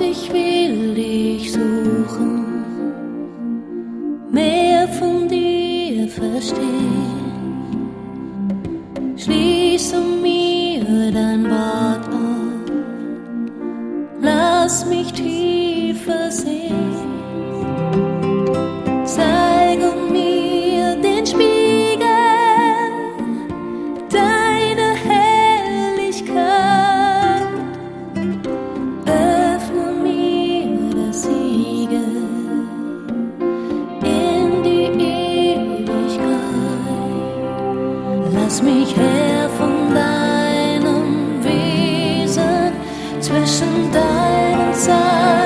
ich will dich suchen, mehr von dir verstehen. Schließe mir dein Wort auf, lass mich tiefer sehen. Zeige mir den Spiegel deiner Herrlichkeit. Öffne mir das Siegel in die Ewigkeit. Lass mich Herr von deinem Wesen zwischen deinen Seiten